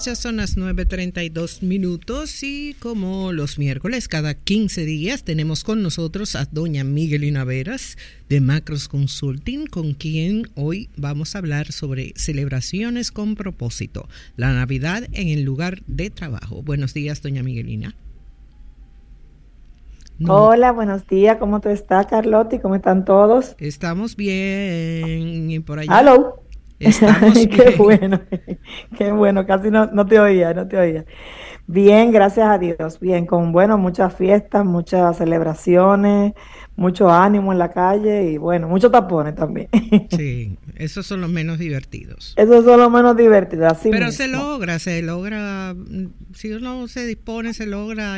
Ya son las 9:32 y como los miércoles, cada 15 días tenemos con nosotros a doña Miguelina Veras de Macros Consulting, con quien hoy vamos a hablar sobre celebraciones con propósito, la Navidad en el lugar de trabajo. Buenos días, doña Miguelina. No. Hola, buenos días. ¿Cómo tú estás, Carlotti? ¿Cómo están todos? Estamos bien. Y por allá. ¿Aló? Estamos bien. Qué bueno. Casi no te oía. Bien, gracias a Dios. Bien, con muchas fiestas, muchas celebraciones, mucho ánimo en la calle y muchos tapones también. Sí, esos son los menos divertidos. Esos son los menos divertidos, así Pero mismo. se logra, si uno se dispone, se logra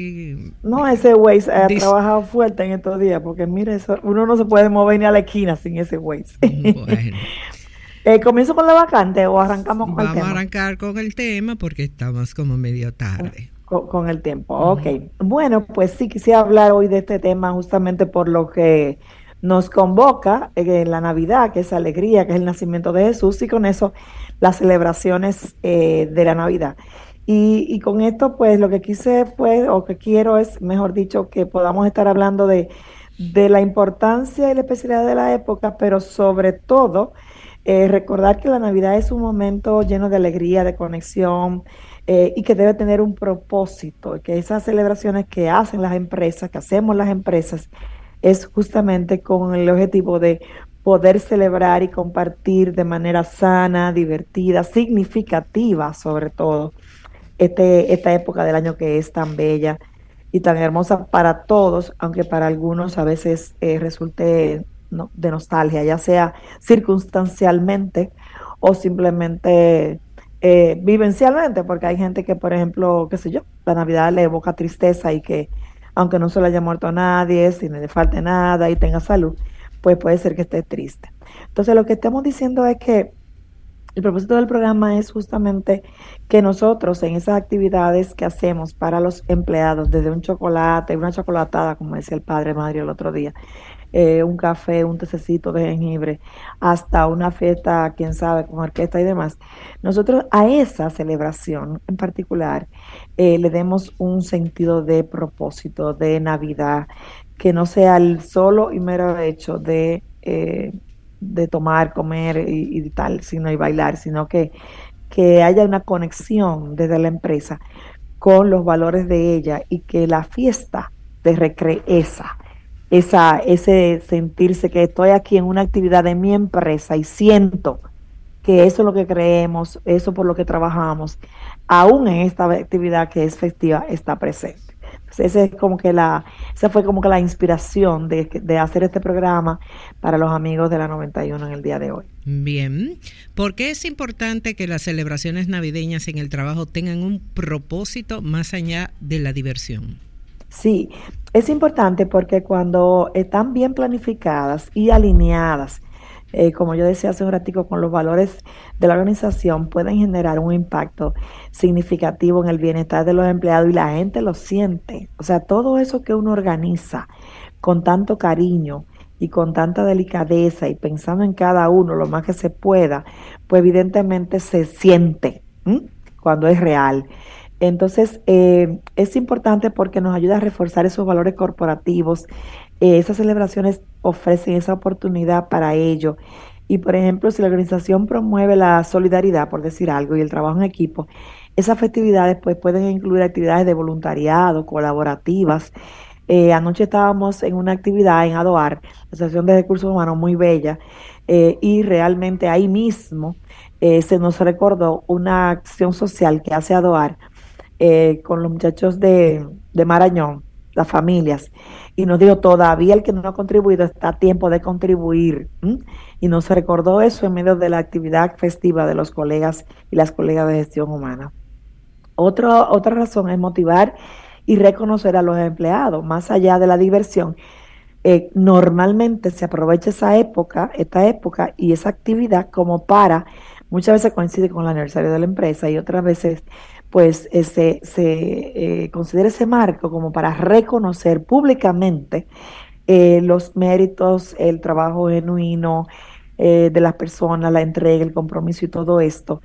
No, ese Waze ha trabajado fuerte en estos días, porque mire, eso, uno no se puede mover ni a la esquina sin ese Waze. Bueno. ¿Comienzo con la vacante o arrancamos con el tema? Vamos a arrancar con el tema porque estamos como medio tarde. Con el tiempo, ok. Bueno, pues sí, quisiera hablar hoy de este tema justamente por lo que nos convoca la Navidad, que es alegría, que es el nacimiento de Jesús, y con eso las celebraciones de la Navidad. Y con esto, pues lo que quise fue, o que quiero es, mejor dicho, que podamos estar hablando de la importancia y la especialidad de la época, pero sobre todo recordar que la Navidad es un momento lleno de alegría, de conexión, y que debe tener un propósito, que esas celebraciones que hacen las empresas, que hacemos las empresas, es justamente con el objetivo de poder celebrar y compartir de manera sana, divertida, significativa sobre todo, esta época del año que es tan bella y tan hermosa para todos, aunque para algunos a veces resulte de nostalgia, ya sea circunstancialmente o simplemente vivencialmente, porque hay gente que, por ejemplo, qué sé yo, la Navidad le evoca tristeza y que aunque no se le haya muerto a nadie, si no le falte nada y tenga salud, pues puede ser que esté triste. Entonces lo que estamos diciendo es que el propósito del programa es justamente que nosotros en esas actividades que hacemos para los empleados, desde un chocolate, una chocolatada, como decía el padre Mario el otro día, un café, un tececito de jengibre, hasta una fiesta, quién sabe, con orquesta y demás, nosotros a esa celebración en particular le demos un sentido de propósito, de Navidad, que no sea el solo y mero hecho de tomar, comer y tal, sino y bailar, sino que haya una conexión desde la empresa con los valores de ella y que la fiesta te recree ese sentirse que estoy aquí en una actividad de mi empresa y siento que eso es lo que creemos, eso por lo que trabajamos, aún en esta actividad que es festiva, está presente. Esa fue como que la inspiración de hacer este programa para los amigos de la 91 en el día de hoy. Bien, ¿por qué es importante que las celebraciones navideñas en el trabajo tengan un propósito más allá de la diversión? Sí, es importante porque cuando están bien planificadas y alineadas, como yo decía hace un ratico, con los valores de la organización, pueden generar un impacto significativo en el bienestar de los empleados y la gente lo siente. O sea, todo eso que uno organiza con tanto cariño y con tanta delicadeza y pensando en cada uno lo más que se pueda, pues evidentemente se siente cuando es real. Entonces, es importante porque nos ayuda a reforzar esos valores corporativos. Esas celebraciones ofrecen esa oportunidad para ello. Y, por ejemplo, si la organización promueve la solidaridad, por decir algo, y el trabajo en equipo, esas festividades pues, pueden incluir actividades de voluntariado, colaborativas. Anoche estábamos en una actividad en ADOAR, la Asociación de Recursos Humanos, muy bella, y realmente ahí mismo se nos recordó una acción social que hace ADOAR con los muchachos de Marañón, las familias, y nos dijo, todavía el que no ha contribuido está a tiempo de contribuir. Y nos recordó eso en medio de la actividad festiva de los colegas y las colegas de gestión humana. Otra razón es motivar y reconocer a los empleados, más allá de la diversión. Normalmente se aprovecha esta época y esa actividad como muchas veces coincide con el aniversario de la empresa y otras veces pues se considera ese marco como para reconocer públicamente los méritos, el trabajo genuino de las personas, la entrega, el compromiso y todo esto.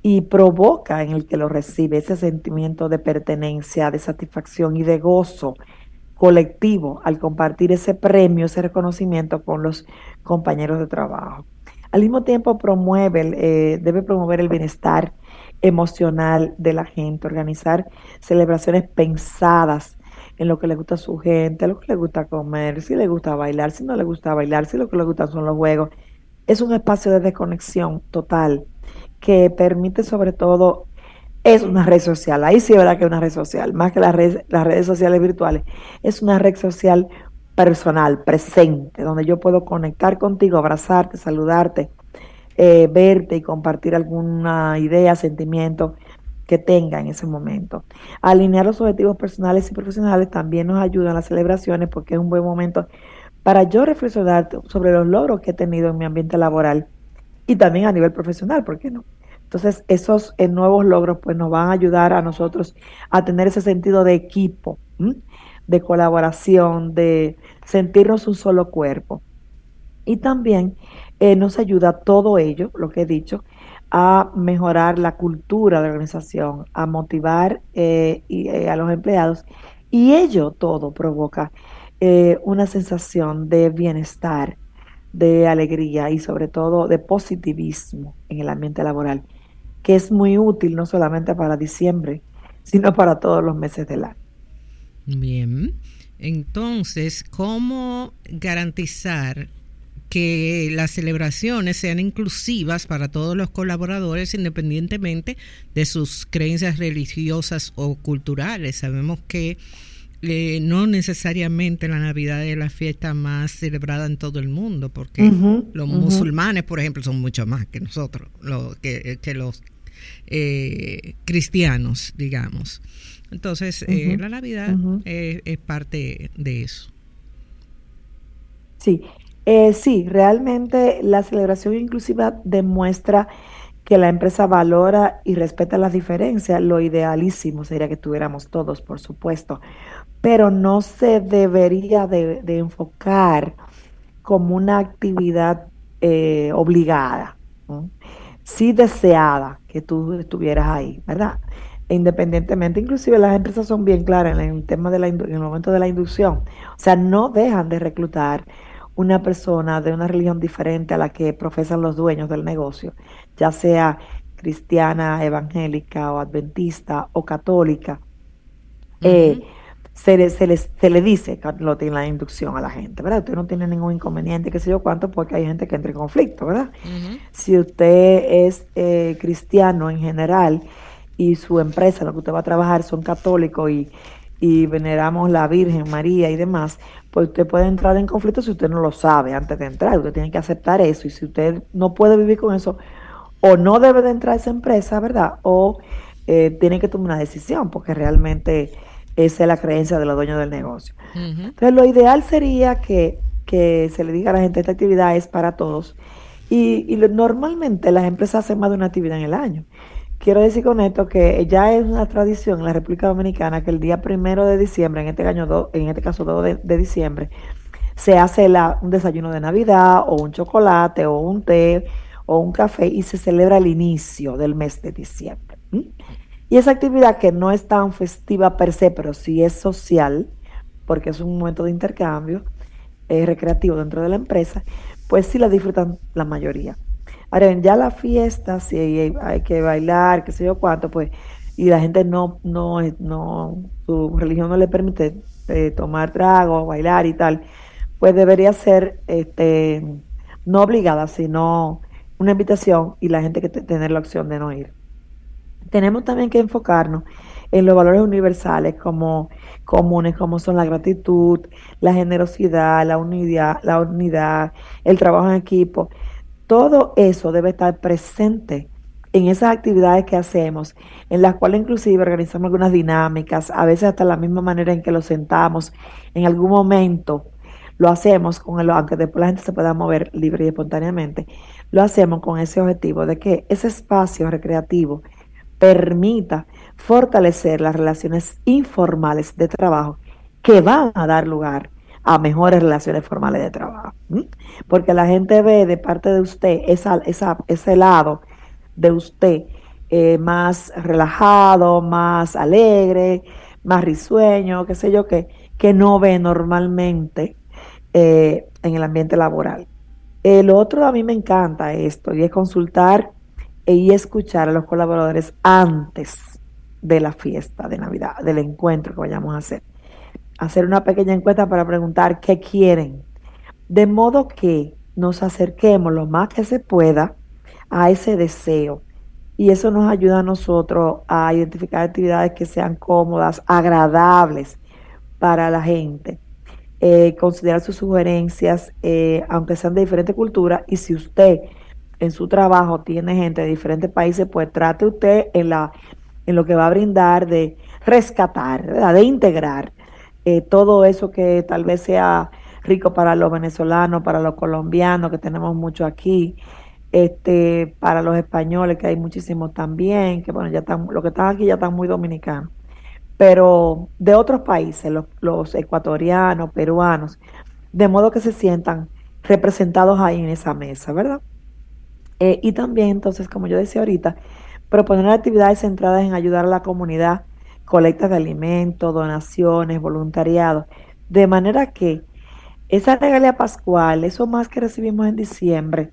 y provoca en el que lo recibe ese sentimiento de pertenencia, de satisfacción y de gozo colectivo al compartir ese premio, ese reconocimiento con los compañeros de trabajo. Al mismo tiempo debe promover el bienestar emocional de la gente, organizar celebraciones pensadas en lo que le gusta a su gente, lo que le gusta comer, si le gusta bailar, si no le gusta bailar, si lo que le gusta son los juegos. Es un espacio de desconexión total que permite sobre todo, es una red social, ahí sí es verdad que es una red social, más que las redes sociales virtuales, es una red social personal, presente, donde yo puedo conectar contigo, abrazarte, saludarte, verte y compartir alguna idea, sentimiento que tenga en ese momento. Alinear los objetivos personales y profesionales también nos ayuda en las celebraciones porque es un buen momento para yo reflexionar sobre los logros que he tenido en mi ambiente laboral y también a nivel profesional, ¿por qué no? Entonces, esos nuevos logros pues nos van a ayudar a nosotros a tener ese sentido de equipo, ¿m? De colaboración, de sentirnos un solo cuerpo. Y también nos ayuda todo ello, lo que he dicho, a mejorar la cultura de la organización, a motivar a los empleados. Y ello todo provoca una sensación de bienestar, de alegría y sobre todo de positivismo en el ambiente laboral, que es muy útil no solamente para diciembre, sino para todos los meses del año. Bien, entonces, ¿cómo garantizar que las celebraciones sean inclusivas para todos los colaboradores independientemente de sus creencias religiosas o culturales? Sabemos que no necesariamente la Navidad es la fiesta más celebrada en todo el mundo, porque los musulmanes, por ejemplo, son mucho más que nosotros, que los cristianos, digamos. Entonces, la Navidad es parte de eso. Sí, sí, realmente la celebración inclusiva demuestra que la empresa valora y respeta las diferencias. Lo idealísimo sería que tuviéramos todos, por supuesto, pero no se debería de enfocar como una actividad obligada, ¿no? Sí deseada que tú estuvieras ahí, ¿verdad? Independientemente, inclusive las empresas son bien claras en el tema en el momento de la inducción. O sea, no dejan de reclutar una persona de una religión diferente a la que profesan los dueños del negocio, ya sea cristiana, evangélica o adventista o católica. Eh, se le dice en la inducción a la gente, ¿verdad? Usted no tiene ningún inconveniente, qué sé yo cuánto, porque hay gente que entra en conflicto, ¿verdad? Si usted es cristiano en general y su empresa, lo que usted va a trabajar, son católicos y veneramos la Virgen María y demás, pues usted puede entrar en conflicto si usted no lo sabe antes de entrar. Usted tiene que aceptar eso, y si usted no puede vivir con eso, o no debe de entrar a esa empresa, ¿verdad? O tiene que tomar una decisión, porque realmente esa es la creencia de los dueños del negocio. Entonces, lo ideal sería que se le diga a la gente, esta actividad es para todos, y normalmente las empresas hacen más de una actividad en el año. Quiero decir con esto que ya es una tradición en la República Dominicana que el día 1 de diciembre, en este caso 2 de diciembre, se hace un desayuno de Navidad o un chocolate o un té o un café y se celebra el inicio del mes de diciembre. Y esa actividad, que no es tan festiva per se, pero sí es social, porque es un momento de intercambio recreativo dentro de la empresa, pues sí la disfrutan la mayoría. Ahora bien, ya la fiesta, si hay que bailar, qué sé yo cuánto, pues, y la gente no, su religión no le permite tomar trago, bailar y tal, pues debería ser no obligada, sino una invitación, y la gente que tener la opción de no ir. Tenemos también que enfocarnos en los valores universales comunes, como son la gratitud, la generosidad, la unidad, el trabajo en equipo. Todo eso debe estar presente en esas actividades que hacemos, en las cuales inclusive organizamos algunas dinámicas, a veces hasta la misma manera en que los sentamos, en algún momento lo hacemos aunque después la gente se pueda mover libre y espontáneamente, lo hacemos con ese objetivo de que ese espacio recreativo permita fortalecer las relaciones informales de trabajo que van a dar lugar a mejores relaciones formales de trabajo. Porque la gente ve de parte de usted ese lado de usted más relajado, más alegre, más risueño, qué sé yo, que no ve normalmente en el ambiente laboral. Lo otro a mí me encanta esto, y es consultar y escuchar a los colaboradores antes de la fiesta de Navidad, del encuentro que vayamos a hacer. Hacer una pequeña encuesta para preguntar qué quieren, de modo que nos acerquemos lo más que se pueda a ese deseo. Y eso nos ayuda a nosotros a identificar actividades que sean cómodas, agradables para la gente. Considerar sus sugerencias, aunque sean de diferentes culturas, y si usted en su trabajo tiene gente de diferentes países, pues trate usted en lo que va a brindar de rescatar, ¿verdad? De integrar todo eso que tal vez sea rico para los venezolanos, para los colombianos, que tenemos mucho aquí, para los españoles, que hay muchísimos también, que bueno, ya están, los que están aquí ya están muy dominicanos, pero de otros países, los ecuatorianos, peruanos, de modo que se sientan representados ahí en esa mesa, ¿verdad? Y también, entonces, como yo decía ahorita, proponer actividades centradas en ayudar a la comunidad, colectas de alimentos, donaciones, voluntariado, de manera que esa regalía pascual, eso más que recibimos en diciembre,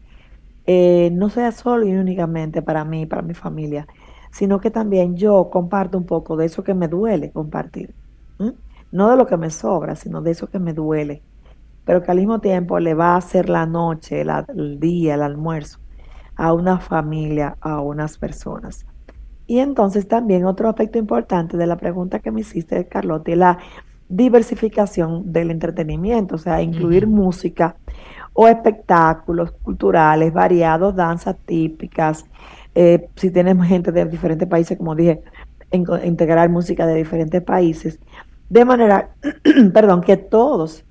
no sea solo y únicamente para mí, para mi familia, sino que también yo comparto un poco de eso que me duele compartir. ¿Mm? No de lo que me sobra, sino de eso que me duele, pero que al mismo tiempo le va a hacer la noche, el día, el almuerzo a una familia, a unas personas. Y entonces también otro aspecto importante de la pregunta que me hiciste, Carlota, es la diversificación del entretenimiento, o sea, incluir música o espectáculos culturales variados, danzas típicas. Si tenemos gente de diferentes países, como dije, integrar música de diferentes países, de manera, perdón, que todos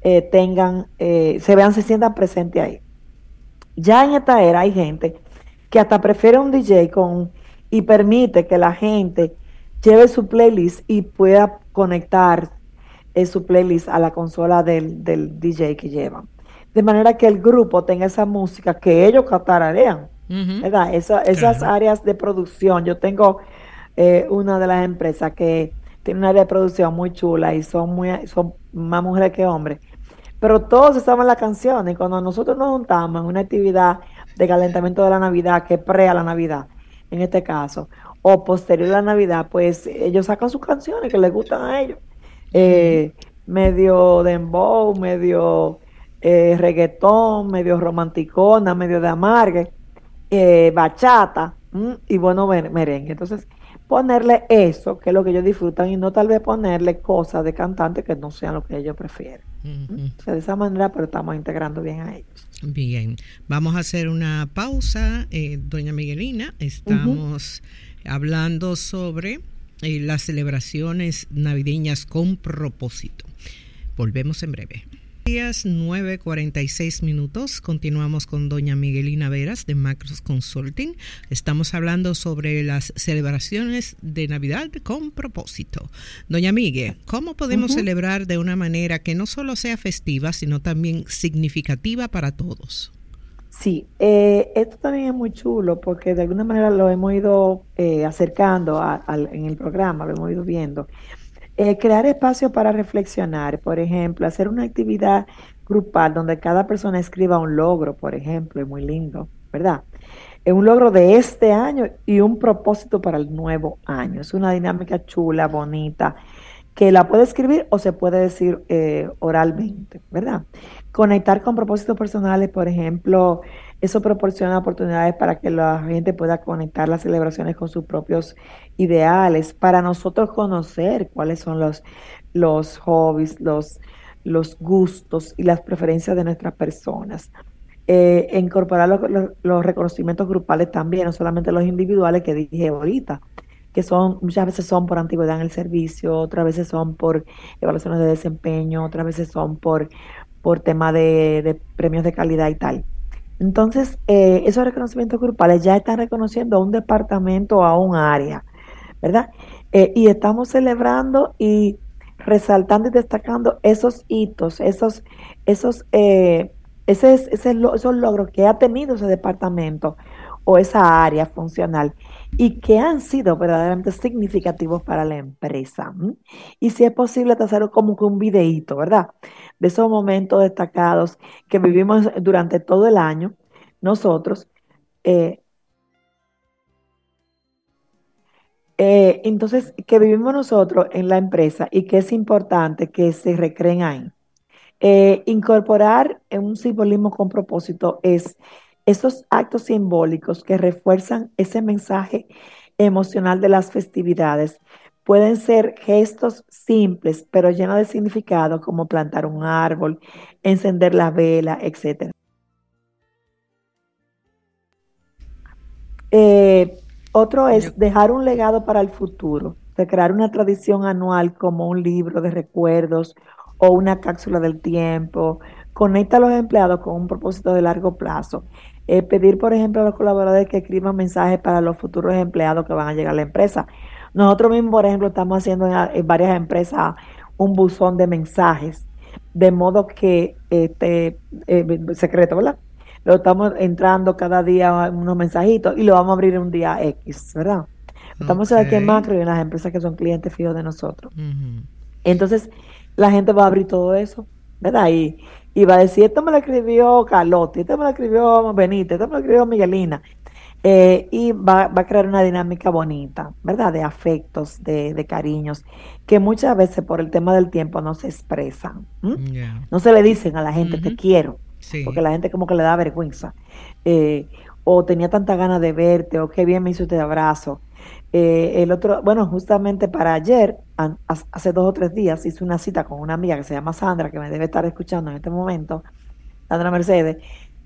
se sientan presentes ahí. Ya en esta era hay gente que hasta prefiere un DJ y permite que la gente lleve su playlist y pueda conectar su playlist a la consola del DJ que llevan. De manera que el grupo tenga esa música que ellos catararean, ¿verdad? Esas áreas de producción. Yo tengo una de las empresas que tiene un área de producción muy chula y son más mujeres que hombres. Pero todos estaban las canciones y cuando nosotros nos juntamos en una actividad de calentamiento de la Navidad, que es pre a la Navidad, en este caso, o posterior a la Navidad, pues ellos sacan sus canciones que les gustan a ellos. Medio dembow, medio reggaetón, medio romanticona, medio de amargue, bachata, y bueno, merengue. Entonces, ponerle eso, que es lo que ellos disfrutan, y no tal vez ponerle cosas de cantante que no sean lo que ellos prefieren. O sea, de esa manera, pero estamos integrando bien a ellos. Bien, vamos a hacer una pausa, doña Miguelina. Estamos hablando sobre las celebraciones navideñas con propósito. Volvemos en breve. 9:46. Continuamos con doña Miguelina Veras de Macros Consulting. Estamos hablando sobre las celebraciones de Navidad con propósito. Doña Miguel, ¿cómo podemos celebrar de una manera que no solo sea festiva, sino también significativa para todos? Sí, esto también es muy chulo porque de alguna manera lo hemos ido acercando en el programa, lo hemos ido viendo. Crear espacios para reflexionar, por ejemplo, hacer una actividad grupal donde cada persona escriba un logro, por ejemplo, es muy lindo, ¿verdad? Un logro de este año y un propósito para el nuevo año. Es una dinámica chula, bonita, que la puede escribir o se puede decir oralmente, ¿verdad? Conectar con propósitos personales, por ejemplo, eso proporciona oportunidades para que la gente pueda conectar las celebraciones con sus propios ideales, para nosotros conocer cuáles son los hobbies, los gustos y las preferencias de nuestras personas. Incorporar los reconocimientos grupales también, no solamente los individuales que dije ahorita, que muchas veces son por antigüedad en el servicio, otras veces son por evaluaciones de desempeño, otras veces son por tema de premios de calidad y tal. Entonces, esos reconocimientos grupales ya están reconociendo a un departamento o a un área, ¿verdad? Y estamos celebrando y resaltando y destacando esos hitos, esos logros que ha tenido ese departamento o esa área funcional y que han sido verdaderamente significativos para la empresa. Y si es posible, te hacer como que un videíto, ¿verdad? De esos momentos destacados que vivimos durante todo el año, nosotros. eh, entonces, que vivimos nosotros en la empresa y que es importante que se recreen ahí. Incorporar en un simbolismo con propósito es esos actos simbólicos que refuerzan ese mensaje emocional de las festividades. Pueden ser gestos simples, pero llenos de significado, como plantar un árbol, encender la vela, etcétera. Eh, Otro Yo, es dejar un legado para el futuro, de crear una tradición anual como un libro de recuerdos o una cápsula del tiempo. Conecta a los empleados con un propósito de largo plazo. Pedir, por ejemplo, a los colaboradores que escriban mensajes para los futuros empleados que van a llegar a la empresa. Nosotros mismos, por ejemplo, estamos haciendo en varias empresas un buzón de mensajes, de modo que secreto, ¿verdad? Lo estamos entrando cada día unos mensajitos y lo vamos a abrir un día X, ¿verdad? Lo estamos ok. haciendo aquí en Macro y en las empresas que son clientes fijos de nosotros. Ujú. Entonces, la gente va a abrir todo eso, ¿verdad? Y va a decir, esto me lo escribió Carlotti, esto me lo escribió Benítez, esto me lo escribió Miguelina. Y va a crear una dinámica bonita, ¿verdad? De afectos, de cariños, que muchas veces por el tema del tiempo no se expresan. Ya. No se le dicen a la gente, te Ujú. quiero, porque Sí. la gente como que le da vergüenza. Eh, o tenía tanta ganas de verte, o qué bien me hizo este abrazo. El otro, bueno, justamente para ayer, hace 2 o 3 días, hice una cita con una amiga que se llama Sandra, que me debe estar escuchando en este momento, Sandra Mercedes,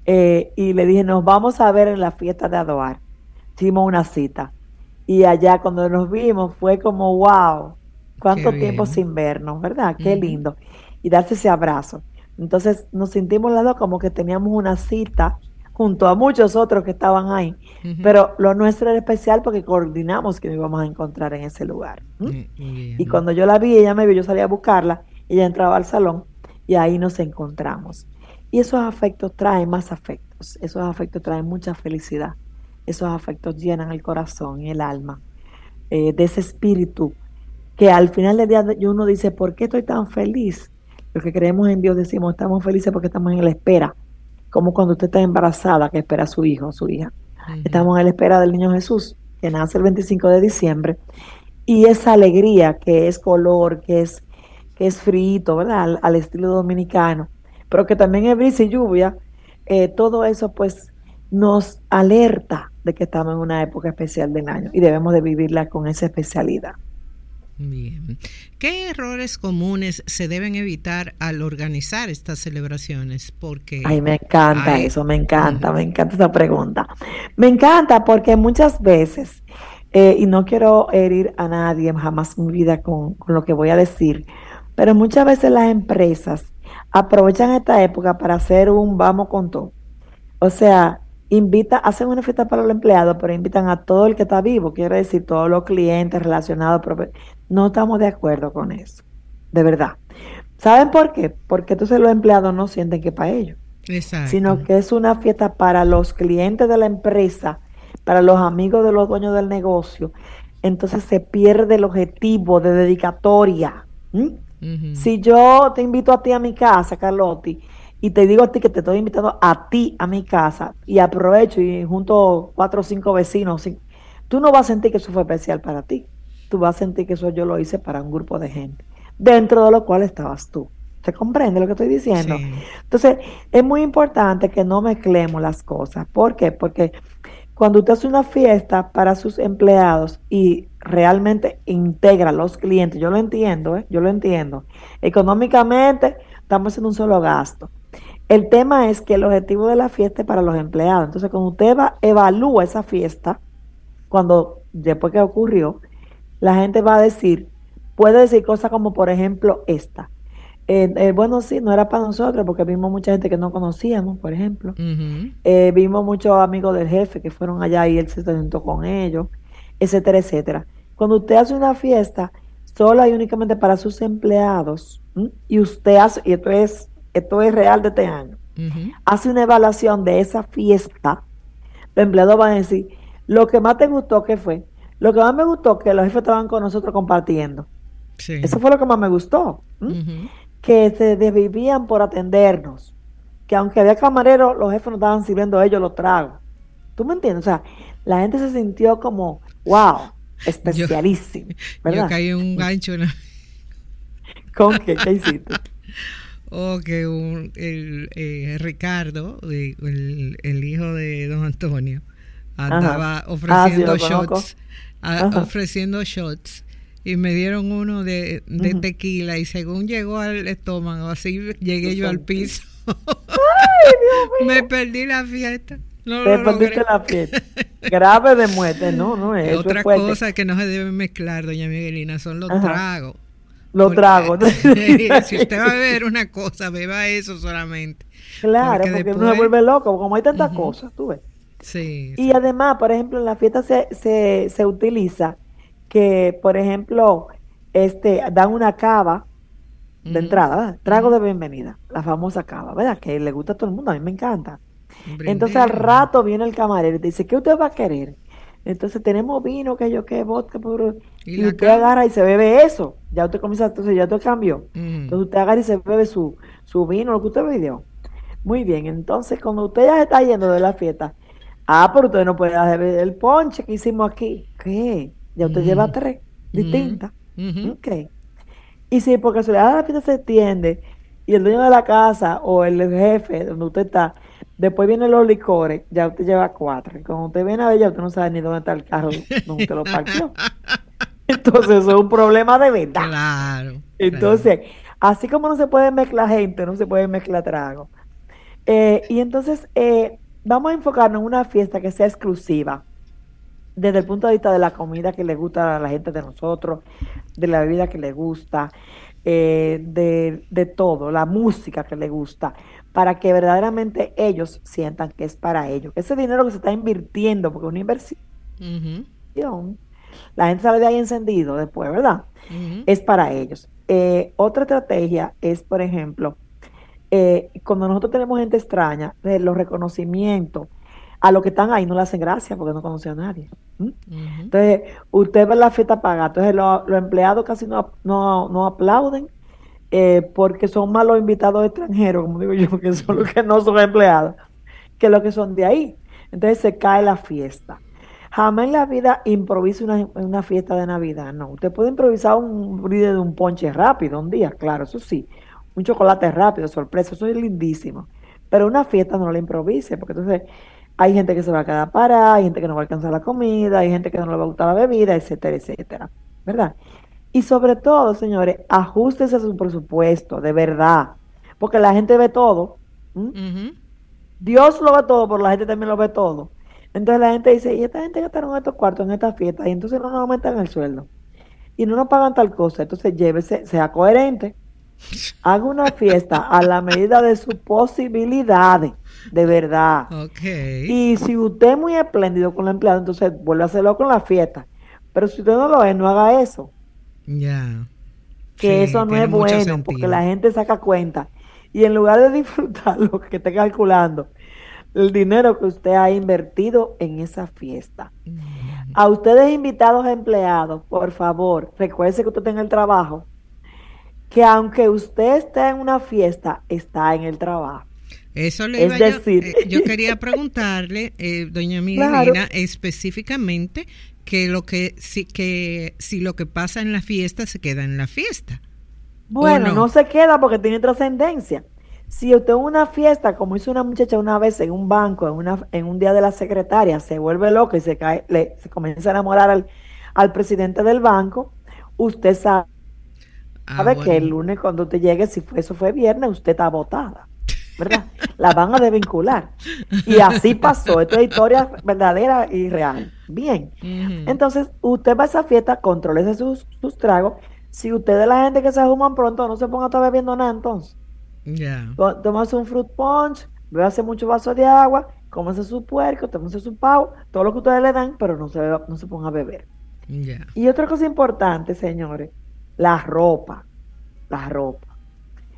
y le dije, nos vamos a ver en la fiesta de Adoar. Hicimos una cita. Y allá cuando nos vimos fue como, wow, Qué cuánto tiempo bien. sin vernos, ¿verdad? Qué Ujú. lindo. Y darse ese abrazo. Entonces nos sentimos las dos como que teníamos una cita junto a muchos otros que estaban ahí. Ujú. Pero lo nuestro era especial porque coordinamos que nos íbamos a encontrar en ese lugar. Y Bien. cuando yo la vi, ella me vio, yo salí a buscarla, ella entraba al salón y ahí nos encontramos. Y esos afectos traen más afectos, esos afectos traen mucha felicidad, esos afectos llenan el corazón y el alma de ese espíritu que al final del día uno dice, ¿por qué estoy tan feliz? Los que creemos en Dios decimos, estamos felices porque estamos en la espera, como cuando usted está embarazada que espera a su hijo o su hija. Ujú. Estamos en la espera del niño Jesús, que nace el 25 de diciembre, y esa alegría que es color, que es frito, ¿verdad? Al estilo dominicano, pero que también es brisa y lluvia, todo eso pues nos alerta de que estamos en una época especial del año y debemos de vivirla con esa especialidad. Bien. ¿Qué errores comunes se deben evitar al organizar estas celebraciones? Ay, Porque me encanta hay... eso, Ujú. me encanta esa pregunta. Me encanta porque muchas veces, y no quiero herir a nadie jamás en mi vida con lo que voy a decir, pero muchas veces las empresas aprovechan esta época para hacer un vamos con todo. O sea, hacen una fiesta para los empleados, pero invitan a todo el que está vivo, quiere decir todos los clientes relacionados. No estamos de acuerdo con eso, de verdad. ¿Saben por qué? Porque entonces los empleados no sienten que es para ellos, Exacto. sino que es una fiesta para los clientes de la empresa, para los amigos de los dueños del negocio. Entonces se pierde el objetivo de dedicatoria. ¿M? Ujú. Si yo te invito a ti a mi casa, Carlotti, y te digo a ti que te estoy invitando a ti a mi casa, y aprovecho y junto 4 o 5 vecinos, tú no vas a sentir que eso fue especial para ti. Tú vas a sentir que eso yo lo hice para un grupo de gente, dentro de lo cual estabas tú. ¿Se comprende lo que estoy diciendo? Sí. Entonces, es muy importante que no mezclemos las cosas. ¿Por qué? Porque cuando usted hace una fiesta para sus empleados y realmente integra a los clientes, yo lo entiendo, ¿eh? Yo lo entiendo. Económicamente estamos haciendo un solo gasto. El tema es que el objetivo de la fiesta es para los empleados. Entonces, cuando usted evalúa esa fiesta, después que ocurrió, la gente va a decir, puede decir cosas como, por ejemplo, esta. Bueno, sí, no era para nosotros porque vimos mucha gente que no conocíamos, por ejemplo. Ujú. Vimos muchos amigos del jefe que fueron allá y él se sentó con ellos, etcétera, etcétera. Cuando usted hace una fiesta, solo y únicamente para sus empleados, ¿m? Y usted hace, y esto es real de este año, Ujú. hace una evaluación de esa fiesta los empleados van a decir, lo que más te gustó, ¿qué fue? Lo que más me gustó, que los jefes estaban con nosotros compartiendo. Sí. Eso fue lo que más me gustó. Ujú. Que se desvivían por atendernos. Que aunque había camareros, los jefes nos estaban sirviendo a ellos los tragos. ¿Tú me entiendes? O sea, la gente se sintió como, wow, Yo, especialísimo, yo ¿verdad? caí en un gancho ¿Con qué? ¿Qué hiciste? o que Ricardo, el hijo de don Antonio, Ajá. andaba Ah, sí, ofreciendo lo conozco. shots, Ajá. ofreciendo shots, y me dieron uno de Ujú. tequila, y según llegó al estómago, así llegué Dios yo al santísimo. piso. Ay, Dios Me mío. perdí la fiesta, no Te lo perdiste logré. la fiesta. Grave de muerte. No, no, eso es Otra fuerte. cosa que no se debe mezclar, doña Miguelina, son los Ajá. tragos. Lo trago. Si usted va a beber una cosa, beba eso solamente. Claro, Porque porque uno se después, vuelve loco, como hay tantas ujú, cosas, tú ves. sí, Y sí. además, por ejemplo, en la fiesta se utiliza que, por ejemplo, dan una cava de Ujú, entrada, ¿verdad? Trago ujú. de bienvenida, la famosa cava, ¿verdad? Que le gusta a todo el mundo, a mí me encanta. Un Entonces al brindis. rato viene el camarero y te dice, ¿qué usted va a querer? Entonces tenemos vino, que yo qué, vodka, ¿Y y la usted cava? agarra y se bebe eso. Ya usted comienza, entonces ya usted cambió. Ujú. Entonces usted agarra y se bebe su vino, lo que usted pidió. Muy bien, entonces cuando usted ya se está yendo de la fiesta, pero usted no puede hacer el ponche que hicimos aquí. ¿Qué? Ya usted lleva Ujú, tres ujú, distintas. ujú. Ok. Y si por casualidad la fiesta se extiende y el dueño de la casa o el jefe donde usted está, después vienen los licores, ya usted lleva cuatro. Y cuando usted viene a ver, ya usted no sabe ni dónde está el carro donde usted lo parqueó. Entonces, eso es un problema de verdad. Claro, claro. Entonces, así como no se puede mezclar gente, no se puede mezclar trago. Y entonces, vamos a enfocarnos en una fiesta que sea exclusiva, desde el punto de vista de la comida que le gusta a la gente de nosotros, de la bebida que le gusta, de todo, la música que le gusta, para que verdaderamente ellos sientan que es para ellos. Ese dinero que se está invirtiendo, porque es una inversión, Ujú, la gente sale de ahí encendido después, ¿verdad? ujú. Es para ellos. Otra estrategia es, por ejemplo, cuando nosotros tenemos gente extraña, los reconocimientos a los que están ahí no le hacen gracia porque no conoce a nadie. ¿M? Ujú. Entonces, usted ve la fiesta pagada, entonces los empleados casi no aplauden porque son más los invitados extranjeros, como digo yo, que son los que no son empleados, que los que son de ahí. Entonces se cae la fiesta. Jamás en la vida improvise una fiesta de Navidad, no. Usted puede improvisar un brinde de un ponche rápido un día, claro, eso sí. Un chocolate rápido, sorpresa, eso es lindísimo. Pero una fiesta no la improvise, porque entonces hay gente que se va a quedar parada, hay gente que no va a alcanzar la comida, hay gente que no le va a gustar la bebida, etcétera, etcétera. ¿Verdad? Y sobre todo, señores, ajustese a su presupuesto, de verdad. Porque la gente ve todo. ¿M? Ujú. Dios lo ve todo, pero la gente también lo ve todo. Entonces la gente dice, y esta gente gastaron estos cuartos en esta fiesta, y entonces no nos aumentan el sueldo. Y no nos pagan tal cosa. Entonces llévese, sea coherente, haga una fiesta a la medida de sus posibilidades, de verdad. Ok, Y si usted es muy espléndido con la empleada, entonces vuelve a hacerlo con la fiesta. Pero si usted no lo es, no haga eso, ya. que Sí, eso no tiene es mucho bueno, porque sentido. la gente saca cuenta. Y en lugar de disfrutar lo que esté calculando, el dinero que usted ha invertido en esa fiesta. Ujú. A ustedes invitados empleados, por favor, recuerde que usted está en el trabajo, que aunque usted esté en una fiesta, está en el trabajo. Eso le Es iba yo. decir, Yo quería preguntarle, doña claro, Miguelina, específicamente que si lo que pasa en la fiesta se queda en la fiesta o bueno, no. no se queda porque tiene trascendencia. Si usted en una fiesta, como hizo una muchacha una vez en un banco, en un día de la secretaria, se vuelve loca y se comienza a enamorar al presidente del banco, usted sabe Ah, que el bueno. lunes cuando usted llegue, si eso fue viernes, usted está botada, ¿verdad? La van a desvincular. Y así pasó. Esto es historia verdadera y real. Bien. Ujú. Entonces, usted va a esa fiesta, contrólese sus tragos. Si usted es la gente que se fuman pronto, no se ponga a estar bebiendo nada entonces. Ya, Tómase un fruit punch, bébase mucho vaso de agua, cómase su puerco, tómase su pavo, todo lo que ustedes le dan, pero no se ponga a beber. ya. Y otra cosa importante, señores, la ropa, la ropa.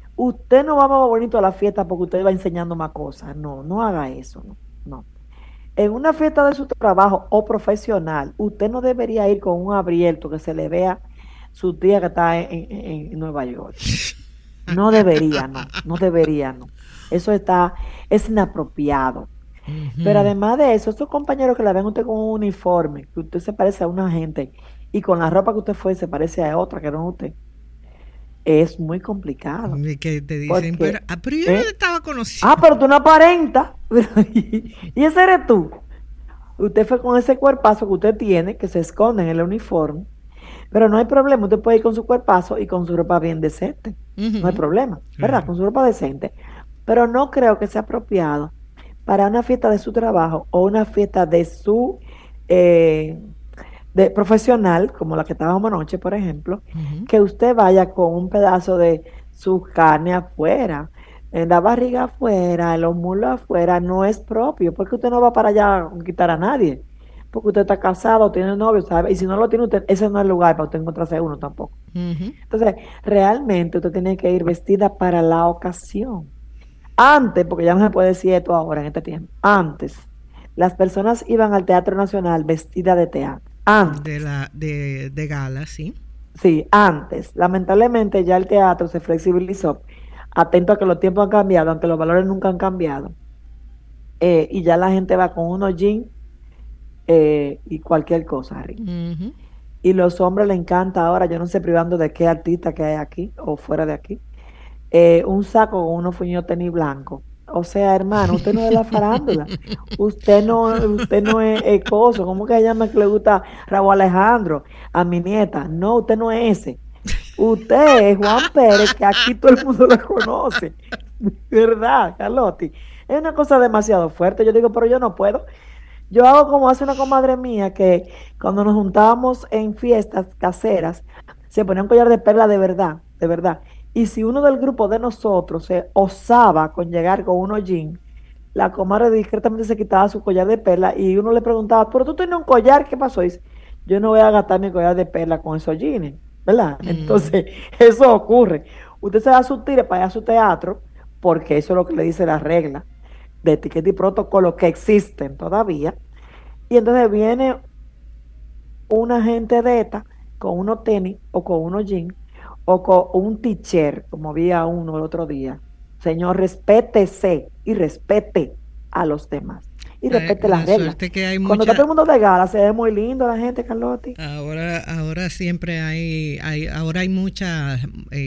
Usted no va más bonito a la fiesta porque usted va enseñando más cosas. No, no haga eso, no, no. En una fiesta de su trabajo o profesional, usted no debería ir con un abierto que se le vea su tía que está en Nueva York. No debería, no debería, no. Eso es inapropiado. Pero Ujú. además de eso, esos compañeros que la ven usted con un uniforme, que usted se parece a una gente, y con la ropa que usted fue se parece a otra que no es usted, es muy complicado. Y que te dicen, pero, Porque, pero yo no te ¿eh? estaba Ah, conociendo. pero tú no aparentas. Y ese eres tú. Usted fue con ese cuerpazo que usted tiene, que se esconde en el uniforme, pero no hay problema. Usted puede ir con su cuerpazo y con su ropa bien decente. No hay Ujú, problema, ¿verdad? claro. Con su ropa decente. Pero no creo que sea apropiado para una fiesta de su trabajo o una fiesta de su eh, de profesional, como la que estábamos anoche, por ejemplo, Ujú. que usted vaya con un pedazo de su carne afuera, en la barriga afuera, en los muslos afuera, no es propio, porque usted no va para allá a quitar a nadie, porque usted está casado, tiene novio, ¿sabe? Y si no lo tiene usted, ese no es el lugar para usted encontrarse uno tampoco. Ujú. Entonces, realmente usted tiene que ir vestida para la ocasión. Antes, porque ya no se puede decir esto ahora en este tiempo, antes, las personas iban al Teatro Nacional vestidas de teatro. Antes. De gala, sí. Sí, antes. Lamentablemente ya el teatro se flexibilizó. Atento a que los tiempos han cambiado, aunque los valores nunca han cambiado. Y ya la gente va con unos jeans y cualquier cosa, Rick. Ujú. Y los hombres les encanta ahora, yo no sé privando de qué artista que hay aquí o fuera de aquí, un saco con unos fuños tenis blancos. O sea, hermano, usted no es de la farándula. Usted no es coso. ¿Cómo que se llama que le gusta Raúl Alejandro? A mi nieta. No, usted no es ese. Usted es Juan Pérez, que aquí todo el mundo lo conoce. ¿Verdad, Carlotti? Es una cosa demasiado fuerte. Yo digo, pero yo no puedo. Yo hago como hace una comadre mía que cuando nos juntábamos en fiestas caseras, se ponía un collar de perla de verdad, de verdad. Y si uno del grupo de nosotros se osaba con llegar con unos jeans, la comadre discretamente se quitaba su collar de perla y uno le preguntaba, pero tú tienes un collar, ¿qué pasó? Y dice, yo no voy a gastar mi collar de perla con esos jeans, ¿verdad? Mm. Entonces, eso ocurre. Usted se da su tire para ir a su teatro, porque eso es lo que le dice la regla de etiqueta y protocolo que existen todavía. Y entonces viene una gente de esta con unos tenis o con unos jeans o con un t-shirt, como vi a uno el otro día. Señor, respétese y respete a los demás y respete las La reglas. suerte que hay Cuando está todo mucha, el mundo de gala, se ve muy lindo la gente, Carlotti. ahora siempre ahora hay muchas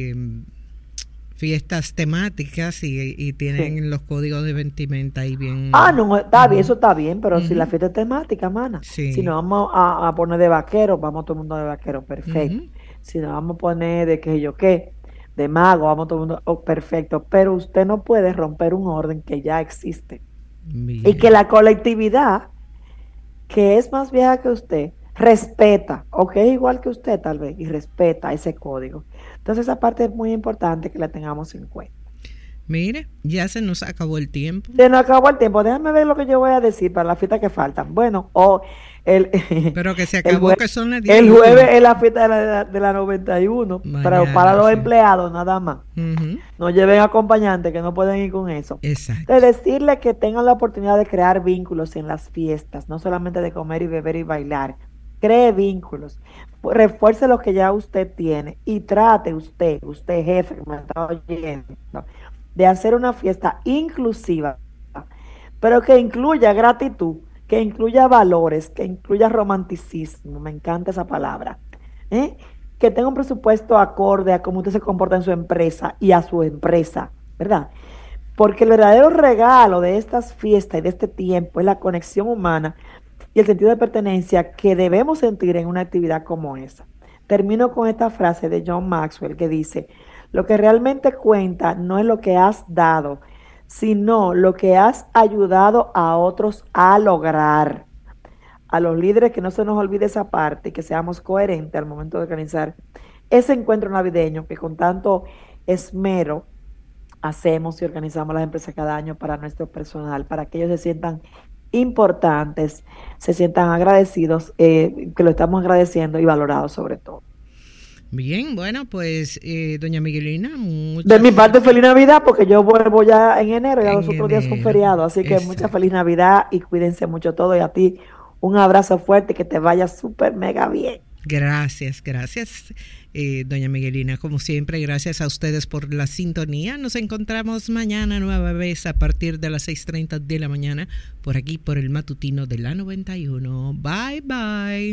fiestas temáticas y Sí. tienen los códigos de vestimenta ahí Ah, bien. no, está bien, Ujú, eso está bien, pero si la ujú, fiesta es temática, mana. Si nos sí. vamos a poner de vaquero, vamos todo el mundo de vaquero, perfecto. Ujú, Si nos vamos a poner de qué yo qué, de mago, vamos todo el mundo, oh, perfecto. Pero usted no puede romper un orden que ya existe. Y que bien. la colectividad, que es más vieja que usted, respeta, o que es igual que usted tal vez, y respeta ese código. Entonces esa parte es muy importante que la tengamos en cuenta. Mire, ya se nos acabó el tiempo. Se nos acabó el tiempo. Déjame ver lo que yo voy a decir para la fiesta que faltan. Bueno, o el, Pero que se el, acabó, jueves, que son las 10 el y jueves uno. es la fiesta de la 91, pero para Mañana, los sí. empleados nada más. Ujú, No lleven acompañantes que no pueden ir con eso. De exacto. decirle que tengan la oportunidad de crear vínculos en las fiestas, no solamente de comer y beber y bailar. Cree vínculos, refuerce lo que ya usted tiene y trate usted jefe que me está oyendo, de hacer una fiesta inclusiva, pero que incluya gratitud, que incluya valores, que incluya romanticismo, me encanta esa palabra, ¿eh? Que tenga un presupuesto acorde a cómo usted se comporta en su empresa y a su empresa, ¿verdad? Porque el verdadero regalo de estas fiestas y de este tiempo es la conexión humana y el sentido de pertenencia que debemos sentir en una actividad como esa. Termino con esta frase de John Maxwell que dice, lo que realmente cuenta no es lo que has dado, sino lo que has ayudado a otros a lograr. A los líderes que no se nos olvide esa parte y que seamos coherentes al momento de organizar ese encuentro navideño que con tanto esmero hacemos y organizamos las empresas cada año para nuestro personal, para que ellos se sientan importantes, se sientan agradecidos, que lo estamos agradeciendo y valorados sobre todo. Bien, bueno, pues doña Miguelina, De mi parte, feliz Navidad, porque yo vuelvo ya en enero, ya los otros días son feriados, así que Exacto. mucha feliz Navidad y cuídense mucho todo y a ti un abrazo fuerte, que te vaya súper mega bien. Gracias, gracias, doña Miguelina. Como siempre, gracias a ustedes por la sintonía. Nos encontramos mañana nueva vez a partir de las 6:30 de la mañana por aquí, por el matutino de la 91. Bye, bye.